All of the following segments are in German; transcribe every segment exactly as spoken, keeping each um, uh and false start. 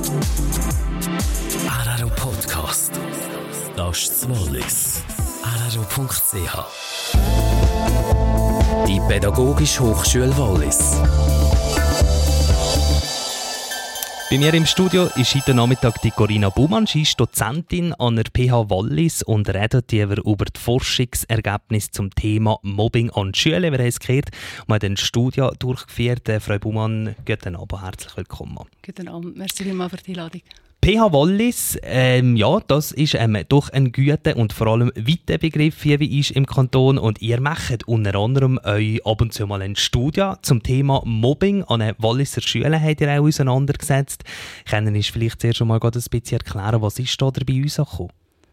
Araro Podcast. Das ist das Wallis. araro punkt c h. Die Pädagogische Hochschule Wallis. Bei mir im Studio ist heute Nachmittag die Corinna Baumann. Sie ist Dozentin an der P H Wallis und redet über die Forschungsergebnisse zum Thema Mobbing an Schulen. Wir haben es gehört, wir haben eine Studie durchgeführt. Frau Baumann, guten Abend, herzlich willkommen. Guten Abend, merci vielmals für die Einladung. P H Wallis, ähm, ja, das ist ähm, doch ein guter und vor allem weiter Begriff hier wie ist im Kanton. Und ihr macht unter anderem euch ab und zu mal eine Studie zum Thema Mobbing an den Walliser Schulen habt ihr auch auseinandergesetzt. Können Sie vielleicht zuerst schon mal ein bisschen erklären, was ist da dabei rausgekommen?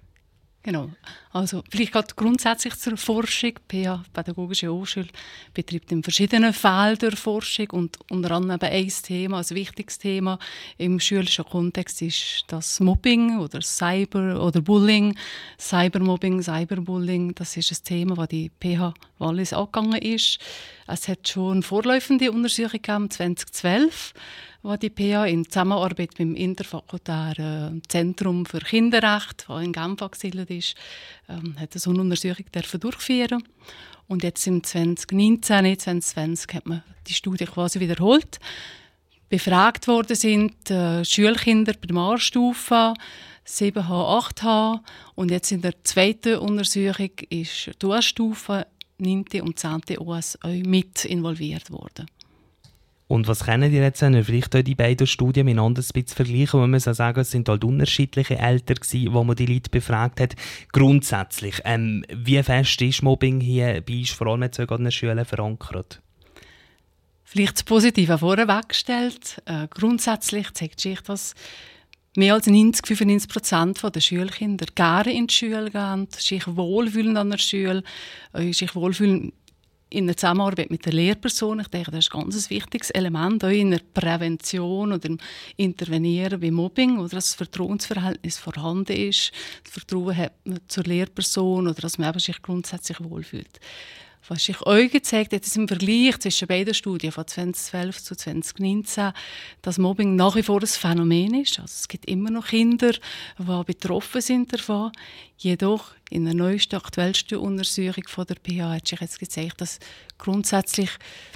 Genau. Also vielleicht gerade grundsätzlich zur Forschung. P H, Pädagogische Hochschule, betreibt in verschiedenen Feldern Forschung und unter anderem ein Thema, ein wichtiges Thema im schulischen Kontext ist das Mobbing oder Cyber oder Bullying. Cybermobbing, Cyberbullying, das ist ein Thema, das die P H Wallis angegangen ist. Es hat schon eine vorläufige Untersuchung gegeben, zwanzig zwölf, wo die P H in Zusammenarbeit mit dem interfakultären Zentrum für Kinderrecht, das in Genf angesiedelt ist, ähm, hat so eine Untersuchung durchführen. Und jetzt im zwanzig neunzehn, zwanzig zwanzig hat man die Studie quasi wiederholt. Befragt worden sind äh, Schulkinder Primarstufe, sieben H, acht H. Und jetzt in der zweiten Untersuchung ist die O S-Stufe, neunte und zehnte O S auch mit involviert worden. Und was kennen ihr jetzt, wenn ihr vielleicht auch die beiden Studien miteinander ein bisschen vergleichen? Man muss auch sagen, es sind halt unterschiedliche Eltern gewesen, wo man die Leute befragt hat. Grundsätzlich, ähm, wie fest ist Mobbing hier bei uns, vor allem jetzt sogar in den Schulen, verankert? Vielleicht das Positive vorweggestellt. Äh, grundsätzlich zeigt sich, dass mehr als neunzig bis fünfundneunzig Prozent der Schulkinder gerne in die Schule gehen, sich wohlfühlen an der Schule, äh, sich wohlfühlen in der Zusammenarbeit mit der Lehrperson. Ich denke, das ist ein ganz wichtiges Element, auch in der Prävention oder im Intervenieren bei Mobbing, oder dass das Vertrauensverhältnis vorhanden ist, das Vertrauen hat man zur Lehrperson oder dass man eben sich grundsätzlich wohlfühlt. Was sich euch gezeigt hat, ist im Vergleich zwischen beiden Studien von zwanzig zwölf zu zwanzig neunzehn, dass Mobbing nach wie vor ein Phänomen ist. Also es gibt immer noch Kinder, die betroffen sind davon. Jedoch in der neuesten, aktuellsten Untersuchung von der P H hat sich jetzt gezeigt, dass grundsätzlich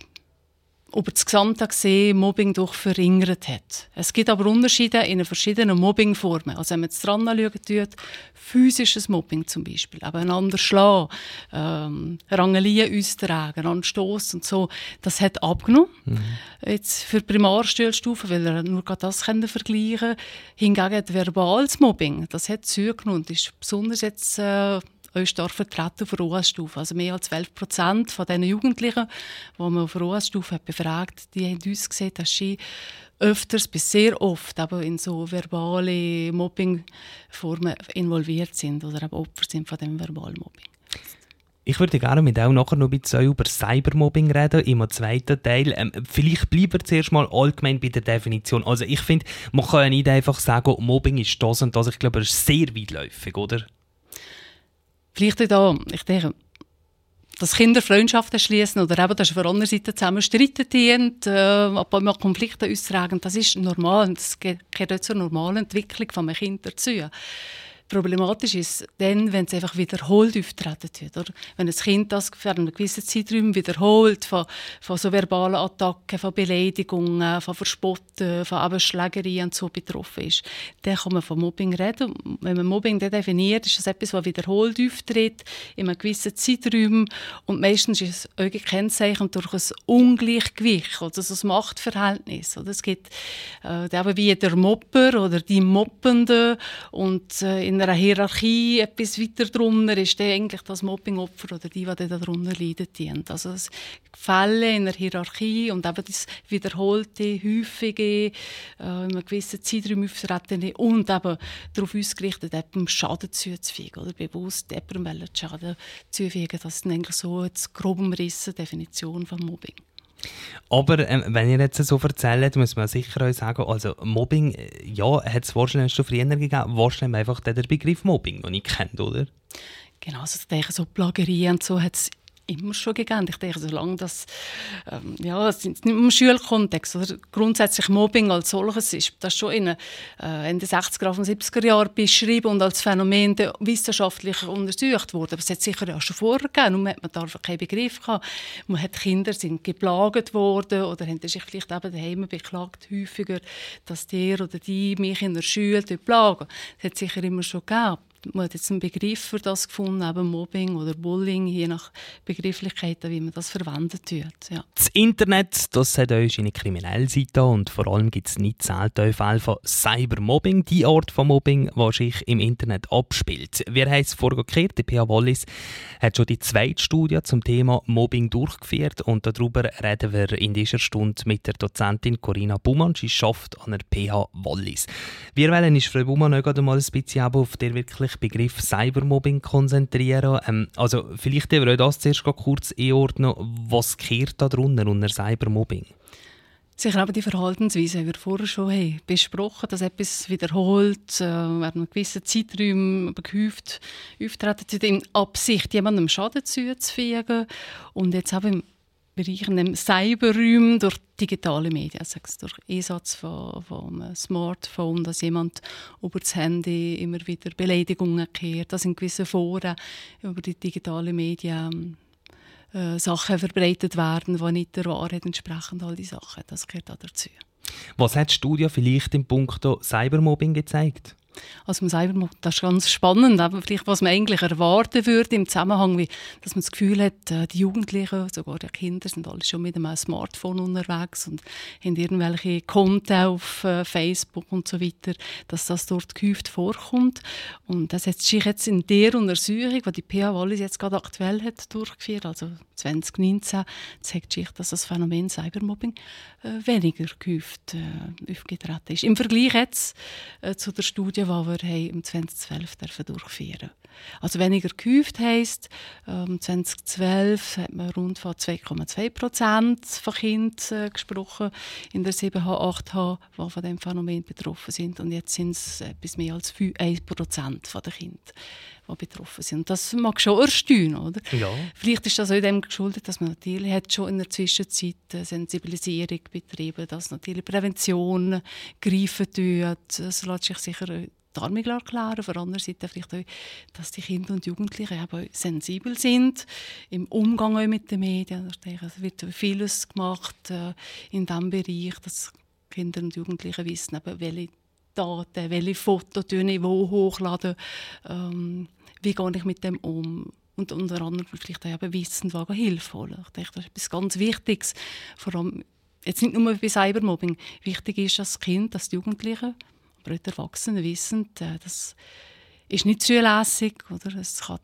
über das Gesamte gesehen Mobbing doch verringert hat. Es gibt aber Unterschiede in den verschiedenen Mobbingformen. Also wenn man jetzt dran schaut, physisches Mobbing zum Beispiel, aber einander schlagen, ähm, Rangelien austragen, einander stossen und so, das hat abgenommen. Mhm. Jetzt für Primarschulstufen, weil wir nur das können vergleichen. Hingegen hat verbales Mobbing, das hat zugenommen und ist besonders jetzt äh, auch stark vertreten auf der O S-Stufe. Also mehr als zwölf Prozent von diesen Jugendlichen, die man auf der O S-Stufe hat befragt, die haben uns gesehen, dass sie öfters bis sehr oft aber in so verbale Mobbingformen involviert sind oder eben Opfer sind von dem verbalen Mobbing. Ich würde gerne mit auch nachher noch ein bisschen über Cybermobbing reden, im zweiten Teil. Ähm, vielleicht bleiben wir zuerst mal allgemein bei der Definition. Also ich finde, man kann ja nicht einfach sagen, Mobbing ist das und das. Ich glaube, das ist sehr weitläufig, oder? Vielleicht da, ich denke, dass Kinder Freundschaften schließen oder eben, dass auf der anderen Seite zusammen streiten dienen, äh, aber mal Konflikte austragen, das ist normal. Das gehört auch zur normalen Entwicklung von einem Kind dazu. Problematisch ist dann, wenn es einfach wiederholt auftreten wird. Oder? Wenn ein Kind das für einen gewissen Zeitraum wiederholt, von, von so verbalen Attacken, von Beleidigungen, von Verspotten, von eben Schlägerien und so betroffen ist, dann kann man von Mobbing reden. Wenn man Mobbing definiert, ist das etwas, das wiederholt auftritt, in einem gewissen Zeitraum. Und meistens ist es auch gekennzeichnet durch ein Ungleichgewicht, oder so ein Machtverhältnis. Oder? Es gibt äh, eben wie der Mobber oder die Mobbende und äh, in einer Hierarchie etwas weiter drunter ist dann eigentlich das Mobbingopfer oder die, die darunter leiden. Also es Fälle in der Hierarchie und eben das wiederholte, häufige, äh, in einem gewissen Zeitraum auftretende und eben darauf ausgerichtet, jemandem Schaden zuzufügen oder bewusst jemandem Schaden zufügen. Das ist eigentlich so eine grob umrissene Definition von Mobbing. Aber ähm, wenn ihr jetzt so erzählt, muss man sicher auch sagen, also Mobbing, ja, hat es wahrscheinlich schon früher gegeben, wahrscheinlich einfach den Begriff Mobbing noch nicht kennt, oder? Genau, also ich denke, so Plagerien und so hat es immer schon gegeben. Ich denke, solange das, ähm, ja, es ist nicht im Schulkontext oder grundsätzlich Mobbing als solches ist das schon in äh, Ende sechziger, siebziger Jahren beschrieben und als Phänomen wissenschaftlich untersucht worden. Aber es hat sicher auch schon vorher gegeben, nur hat man da keinen Begriff gehabt. Man hat Kinder sind geplagt worden oder haben sich vielleicht eben daheim beklagt häufiger, dass der oder die mich in der Schule plagen. Das hat sicher immer schon gegeben. Man hat jetzt einen Begriff für das gefunden, eben Mobbing oder Bullying, je nach Begrifflichkeiten, wie man das verwendet wird. Ja. Das Internet, das hat euch eine kriminelle Seite und vor allem gibt es nicht selten Fälle von Cybermobbing, die Art von Mobbing, die sich im Internet abspielt. Wir haben es vorgekehrt, die P H Wallis hat schon die zweite Studie zum Thema Mobbing durchgeführt und darüber reden wir in dieser Stunde mit der Dozentin Corinna Baumann. Sie arbeitet an der P H Wallis. Wir wollen uns, Frau Baumann, noch einmal ein bisschen auf den wirklich Begriff Cybermobbing konzentrieren. Ähm, also vielleicht wir das zuerst kurz einordnen. Was gehört da drunter unter Cybermobbing? Sicher aber die Verhaltensweise, die wir vorher schon haben, besprochen, dass etwas wiederholt, äh, während einem gewissen Zeiträumen gehäuft auftreten, in Absicht, jemandem Schaden zuzufügen. Und jetzt haben wir Bereich im Cyberraum durch digitale Medien, also durch Einsatz von, von einem Smartphone, dass jemand über das Handy immer wieder Beleidigungen kehrt, dass in gewissen Foren über die digitalen Medien äh, Sachen verbreitet werden, die nicht der Wahrheit entsprechen, all diese Sachen. Das gehört auch dazu. Was hat die Studie vielleicht im Punkt Cybermobbing gezeigt? Also Cybermobbing, das ist ganz spannend, aber vielleicht was man eigentlich erwarten würde im Zusammenhang, wie, dass man das Gefühl hat, die Jugendlichen, sogar die Kinder, sind alle schon mit einem Smartphone unterwegs und haben irgendwelche Konten auf äh, Facebook und so weiter, dass das dort gehäuft vorkommt. Und das hat sich jetzt in der Untersuchung, die die P H Wallis jetzt gerade aktuell hat durchgeführt, also zwanzig neunzehn, zeigt sich, dass das Phänomen Cybermobbing äh, weniger gehäuft äh, aufgetreten ist. Im Vergleich jetzt äh, zu der Studie, die wir im zwanzig zwölf durchführen durften. Also weniger gehäuft heisst, ähm, zwanzig zwölf hat man rund von zwei Komma zwei Prozent von Kindern äh, gesprochen in der sieben H, acht H, die von diesem Phänomen betroffen sind. Und jetzt sind es etwas mehr als ein Prozent der Kinder, die betroffen sind. Und das mag schon erstaunen, oder? Ja. Vielleicht ist das auch dem geschuldet, dass man natürlich hat schon in der Zwischenzeit Sensibilisierung betrieben, dass natürlich Prävention greifen tut. Das lässt sich sicher damit erklären. Auf der anderen Seite vielleicht auch, dass die Kinder und Jugendlichen eben sensibel sind im Umgang auch mit den Medien. Ich denke, es wird vieles gemacht äh, in diesem Bereich, dass Kinder und Jugendliche wissen, eben, welche Daten, welche Fotos ich wo hochladen, ähm, wie gehe ich mit dem um. Und unter anderem vielleicht auch eben wissen, wo Hilfe holen. Ich denke, das ist etwas ganz Wichtiges. Vor allem, jetzt nicht nur bei Cybermobbing. Wichtig ist, dass das Kind, dass die Jugendlichen, aber auch die Erwachsenen wissen, das ist nicht zulässig. Oder? Es kann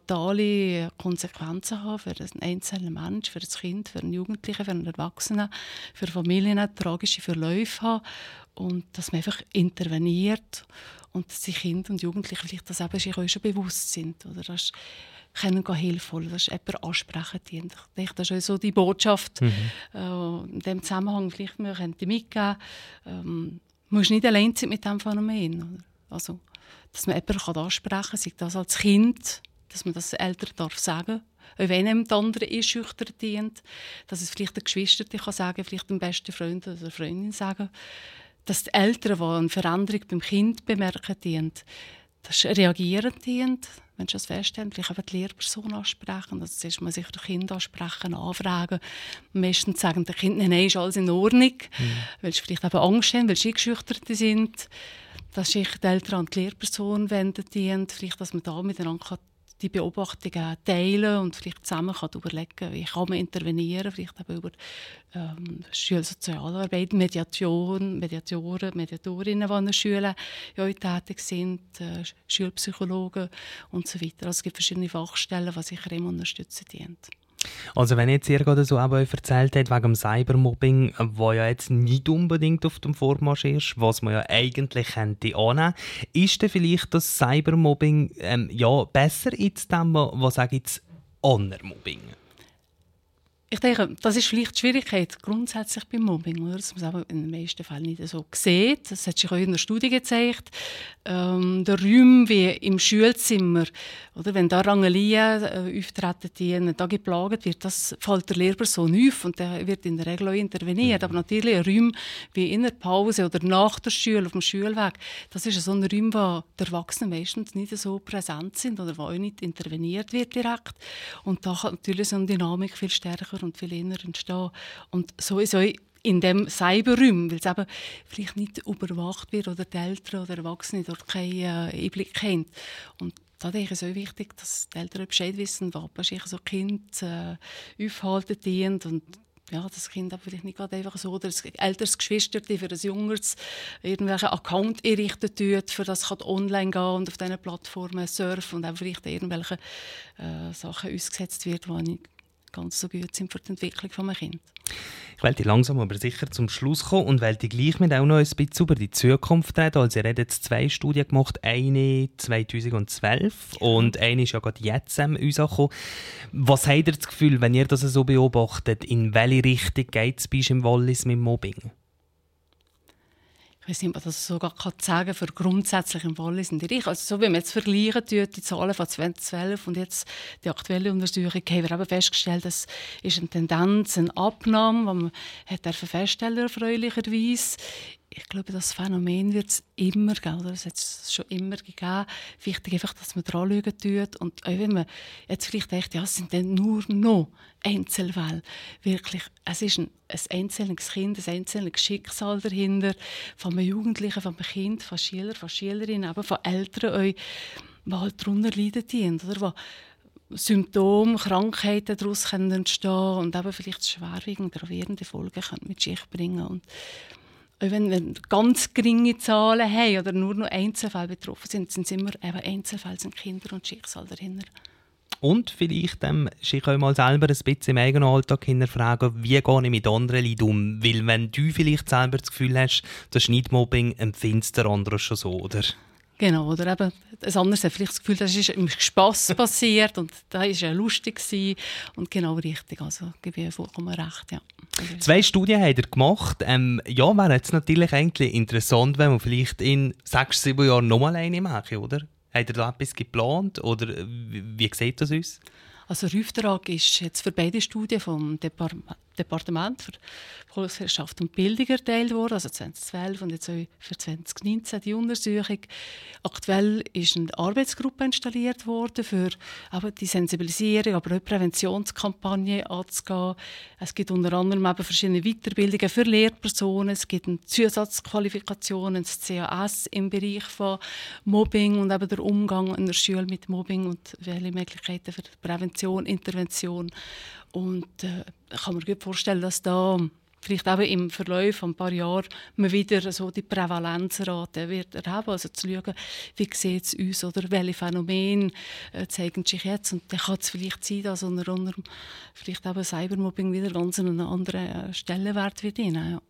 fatale Konsequenzen haben für einen einzelnen Menschen, für ein Kind, für einen Jugendlichen, für einen Erwachsenen, für Familien, tragische Verläufe haben. Und dass man einfach interveniert und dass die Kinder und Jugendlichen vielleicht das eben sich auch schon bewusst sind. Oder das können Hilfe holen, das ist jemand ansprechen. Ich denke, das ist auch so die Botschaft. Mhm. Äh, in diesem Zusammenhang vielleicht man könnte mitgeben, ähm, man muss nicht allein sein mit diesem Phänomen. Oder? Also, dass man jemanden ansprechen kann, sei das als Kind, dass man das Eltern darf sagen, auch wenn einem die andere einschüchtern dient, dass es vielleicht der Geschwister kann sagen, vielleicht dem besten Freund oder der Freundin sagen, dass die Eltern, die eine Veränderung beim Kind bemerken, dient, dass reagieren dient, wenn sie das feststellen, vielleicht auch die Lehrperson ansprechen, dass zuerst mal sich das Kind ansprechen, anfragen. Meistens sagen die Kinder, nein, ist alles in Ordnung, mhm. weil sie vielleicht eben Angst haben, weil sie eingeschüchtert sind, dass sich die Eltern an die Lehrperson wenden dient, vielleicht, dass man da miteinander die Beobachtungen teilen und vielleicht zusammen kann überlegen, wie kann man intervenieren, vielleicht eben über ähm, Schulsozialarbeit, Mediation, Mediatoren, Mediatorinnen, die an den Schulen ja tätig sind, äh, Schulpsychologen und so weiter. Also es gibt verschiedene Fachstellen, die sicher immer unterstützen dienen. Also wenn jetzt ihr gerade so auch erzählt habt, wegen dem Cybermobbing, wo ja jetzt nicht unbedingt auf dem Vormarsch ist, was man ja eigentlich könnte annehmen, ist denn vielleicht das Cybermobbing ähm, ja, besser als dem, was sage ich jetzt, Online-Mobbing? Ich denke, das ist vielleicht die Schwierigkeit grundsätzlich beim Mobbing, oder? Dass man es aber in den meisten Fällen nicht so sieht. Das hat sich auch in der Studie gezeigt. Ähm, der Räume wie im Schulzimmer, oder? Wenn da Rangelien äh, auftreten, die einen Tag geplagt wird, das fällt der Lehrperson auf und der wird in der Regel auch interveniert. Mhm. Aber natürlich Räume wie in der Pause oder nach der Schule, auf dem Schulweg, das ist so ein Raum, wo die Erwachsenen meistens nicht so präsent sind oder wo auch nicht interveniert wird direkt. Und da kann natürlich so eine Dynamik viel stärker und viel eher entstehen. Und so ist auch in dem Cyberraum, weil es eben vielleicht nicht überwacht wird oder die Eltern oder Erwachsene dort keinen äh, Einblick haben. Und da denke ich, ist es auch wichtig, dass die Eltern Bescheid wissen, was sich so Kind äh, aufhalten dient und ja, das Kind aber vielleicht nicht gerade einfach so, oder ein älteres Geschwister, die für ein Junges irgendwelchen Account einrichten tut, für das kann online gehen und auf diesen Plattformen surfen und auch vielleicht irgendwelche äh, Sachen ausgesetzt wird, die nicht ganz so gut sind für die Entwicklung von einem Kind. Ich wollte langsam aber sicher zum Schluss kommen und wollte gleich mit auch noch ein bisschen über die Zukunft reden. Also ihr habt jetzt zwei Studien gemacht, eine zweitausendzwölf ja. und eine ist ja gerade jetzt ähm, rausgekommen. Was habt ihr das Gefühl, wenn ihr das so beobachtet, in welche Richtung geht es bei im Wallis mit Mobbing? Ich weiß nicht, ob man das sogar sagen kann, für grundsätzlich im Wallis und Reich. Also so wie man jetzt vergleichen tut, die Zahlen von zweitausendzwölf und jetzt die aktuelle Untersuchung, haben wir eben festgestellt, dass ist eine Tendenz, eine Abnahme, die man hat feststellen erfreulicherweise. Ich glaube, das Phänomen wird es immer geben, oder? Es hat es schon immer gegeben. Wichtig einfach, dass man dran schauen tut. Und auch wenn man jetzt vielleicht denkt, ja, es sind dann nur noch Einzelfälle. Wirklich, es ist ein, ein einzelnes Kind, ein einzelnes Schicksal dahinter. Von einem Jugendlichen, von einem Kind, von Schülern, von Schülerinnen, aber von Eltern, auch, die halt darunter leiden, oder? Wo Symptome, Krankheiten daraus entstehen können und eben vielleicht schwerwiegende, gravierende Folgen mit sich bringen können. Wenn wir ganz geringe Zahlen haben oder nur noch Einzelfälle betroffen sind, sind es immer eben Einzelfälle, sind Kinder und Schicksal dahinter. Und vielleicht ähm, sich auch mal selber ein bisschen im eigenen Alltag hinterfragen, wie gehe ich mit anderen Leuten um? Weil wenn du vielleicht selber das Gefühl hast, das ist nicht Mobbing, empfindest der andere schon so, oder? Genau, oder eben ein anderes hat vielleicht das Gefühl, das ist im Spass passiert und das war ja lustig gewesen. Und genau richtig, also gebe ich vollkommen recht, ja. Zwei Studien habt ihr gemacht. Ähm, ja, wäre jetzt natürlich eigentlich interessant, wenn wir vielleicht in sechs, sieben Jahren nochmal eine machen, oder? Habt ihr da etwas geplant oder wie, wie sieht das aus? Also der Auftrag ist jetzt für beide Studien vom Depar- Departement für Volkswirtschaft und Bildung erteilt worden, also zweitausendzwölf und jetzt auch für zwanzig neunzehn die Untersuchung. Aktuell ist eine Arbeitsgruppe installiert worden, für aber die Sensibilisierung, aber auch die Präventionskampagne anzugehen. Es gibt unter anderem eben verschiedene Weiterbildungen für Lehrpersonen, es gibt eine Zusatzqualifikation, das C A S im Bereich von Mobbing und eben der Umgang in der Schule mit Mobbing und welche Möglichkeiten für Prävention, Intervention. Und äh, ich kann mir gut vorstellen, dass da vielleicht eben im Verlauf von ein paar Jahren man wieder so die Prävalenzrate wird erheben, also zu schauen, wie sieht es uns oder welche Phänomene äh, zeigen sich jetzt. Und dann kann es vielleicht sein, dass unter anderem vielleicht eben Cybermobbing wieder ganz einen anderen Stellenwert wird. Ja.